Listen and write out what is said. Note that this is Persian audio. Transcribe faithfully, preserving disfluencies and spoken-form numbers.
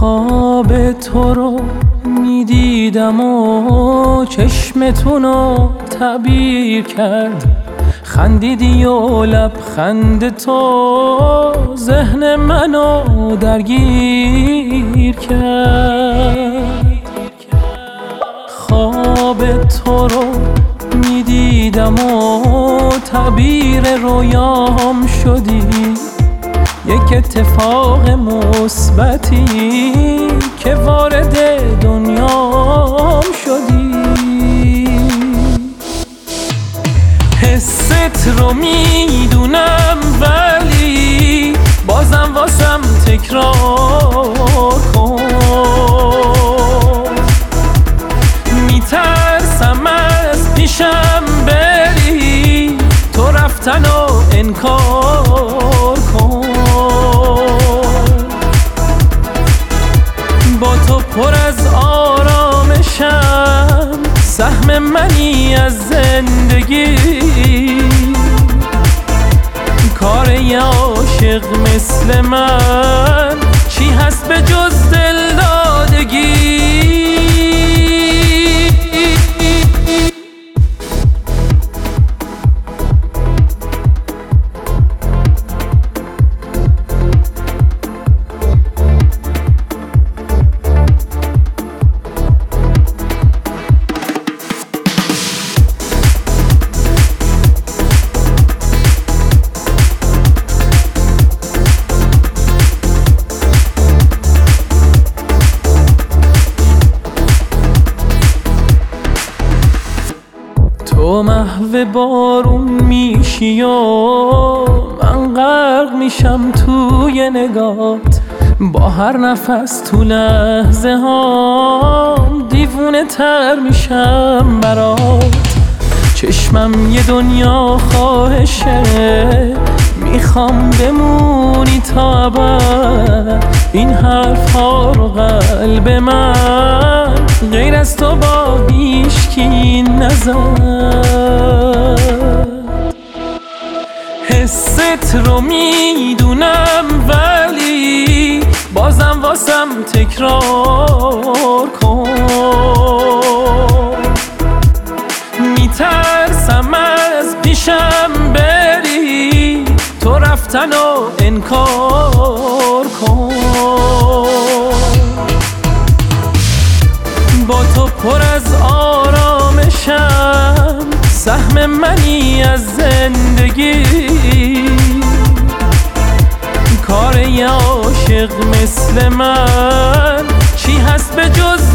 خواب تو رو میدیدم و چشمتونو تعبیر کرد، خندیدی و لبخند تو ذهن منو درگیر کرد. خواب تو رو میدیدم و تعبیر رویام شدی، یک اتفاق مثبتی که وارد دنیام شدی. حست رو میدونم ولی بازم واسم تکرار کن. میترسم از پیشم بری، تو رفتن و انکار کن. با تو پر از آرامشم، سهم منی از زندگی. کار یه عاشق مثل من چی هست به جز دلدادگی؟ تو محو بارون میشی و من غرق میشم توی نگات. با هر نفس تو لحظه هام دیوونه تر میشم برات. چشمم یه دنیا خواهشه، میخوام بمونی تا ابد. این حرف ها رو قلب من غیر از تو با هیچکی نزد. حست رو میدونم ولی بازم واسم تکرار کن. میترسم از پیشم بری، تو رفتن و انکار کن. با تو پر از آرامشم، سهم منی از زندگی. کار یه عاشق مثل من چی هست به جز